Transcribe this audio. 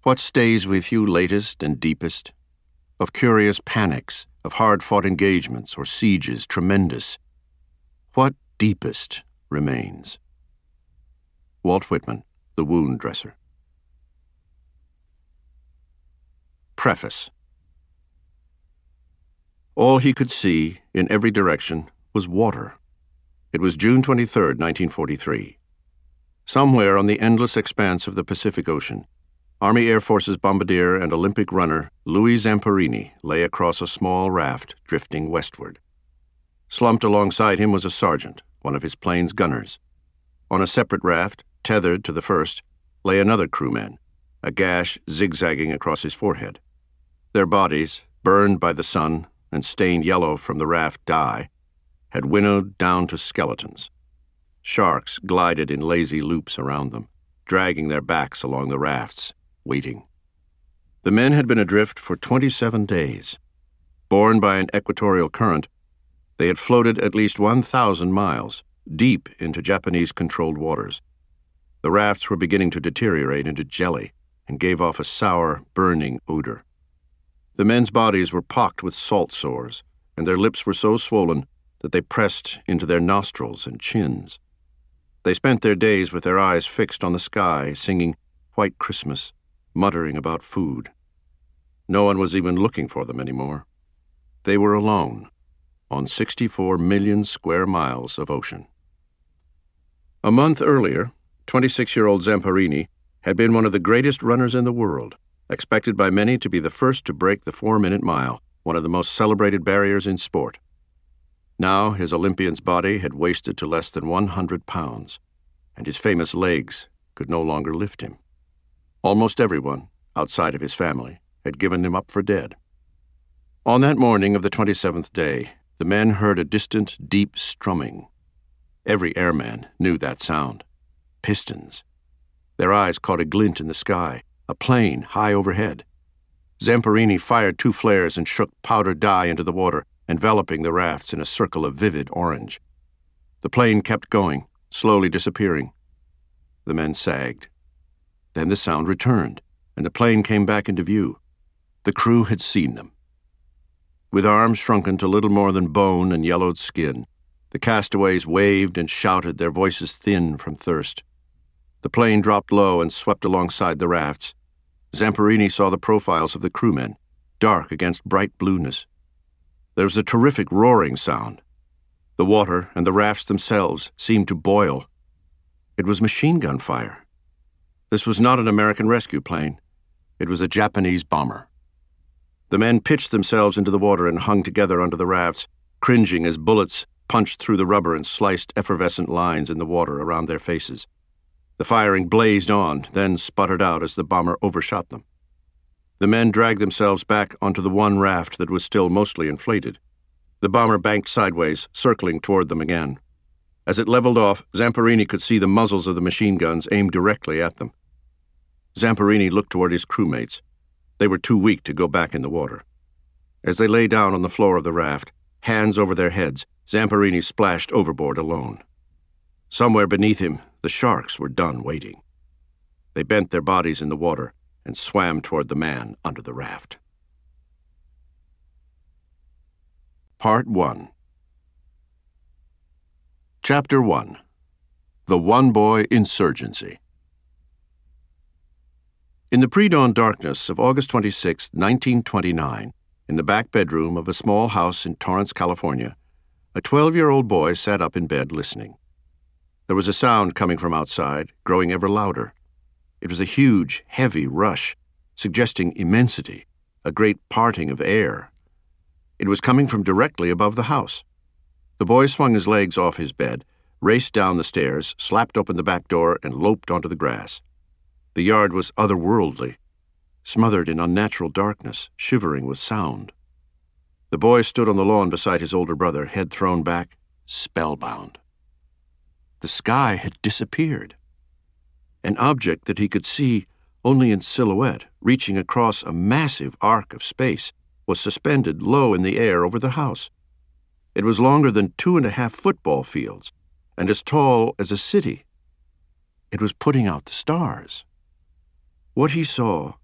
What stays with you latest and deepest? Of curious panics, of hard-fought engagements or sieges tremendous? What deepest remains? Walt Whitman, The Wound Dresser. Preface. All he could see, in every direction, was water. It was June 23, 1943. Somewhere on the endless expanse of the Pacific Ocean, Army Air Forces bombardier and Olympic runner Louis Zamperini lay across a small raft drifting westward. Slumped alongside him was a sergeant, one of his plane's gunners. On a separate raft, tethered to the first, lay another crewman, a gash zigzagging across his forehead. Their bodies, burned by the sun and stained yellow from the raft dye, had winnowed down to skeletons. Sharks glided in lazy loops around them, dragging their backs along the rafts, waiting. The men had been adrift for 27 days. Borne by an equatorial current, they had floated at least 1,000 miles, deep into Japanese-controlled waters. The rafts were beginning to deteriorate into jelly and gave off a sour, burning odor. The men's bodies were pocked with salt sores, and their lips were so swollen that they pressed into their nostrils and chins. They spent their days with their eyes fixed on the sky, singing White Christmas, muttering about food. No one was even looking for them anymore. They were alone on 64 million square miles of ocean. A month earlier, 26-year-old Zamperini had been one of the greatest runners in the world, expected by many to be the first to break the 4-minute mile, one of the most celebrated barriers in sport. Now his Olympian's body had wasted to less than 100 pounds, and his famous legs could no longer lift him. Almost everyone, outside of his family, had given him up for dead. On that morning of the 27th day, the men heard a distant, deep strumming. Every airman knew that sound. Pistons. Their eyes caught a glint in the sky, a plane high overhead. Zamperini fired 2 flares and shook powder dye into the water, enveloping the rafts in a circle of vivid orange. The plane kept going, slowly disappearing. The men sagged. Then the sound returned, and the plane came back into view. The crew had seen them. With arms shrunken to little more than bone and yellowed skin, the castaways waved and shouted, their voices thin from thirst. The plane dropped low and swept alongside the rafts. Zamperini saw the profiles of the crewmen, dark against bright blueness. There was a terrific roaring sound. The water and the rafts themselves seemed to boil. It was machine gun fire. This was not an American rescue plane. It was a Japanese bomber. The men pitched themselves into the water and hung together under the rafts, cringing as bullets punched through the rubber and sliced effervescent lines in the water around their faces. The firing blazed on, then sputtered out as the bomber overshot them. The men dragged themselves back onto the one raft that was still mostly inflated. The bomber banked sideways, circling toward them again. As it leveled off, Zamperini could see the muzzles of the machine guns aimed directly at them. Zamperini looked toward his crewmates. They were too weak to go back in the water. As they lay down on the floor of the raft, hands over their heads, Zamperini splashed overboard alone. Somewhere beneath him, the sharks were done waiting. They bent their bodies in the water and swam toward the man under the raft. Part 1. Chapter 1. The One Boy Insurgency. In the pre-dawn darkness of August 26, 1929, in the back bedroom of a small house in Torrance, California, a 12-year-old boy sat up in bed listening. There was a sound coming from outside, growing ever louder. It was a huge, heavy rush, suggesting immensity, a great parting of air. It was coming from directly above the house. The boy swung his legs off his bed, raced down the stairs, slapped open the back door, and loped onto the grass. The yard was otherworldly, smothered in unnatural darkness, shivering with sound. The boy stood on the lawn beside his older brother, head thrown back, spellbound. The sky had disappeared. An object that he could see only in silhouette, reaching across a massive arc of space, was suspended low in the air over the house. It was longer than 2.5 football fields, and as tall as a city. It was putting out the stars. What he saw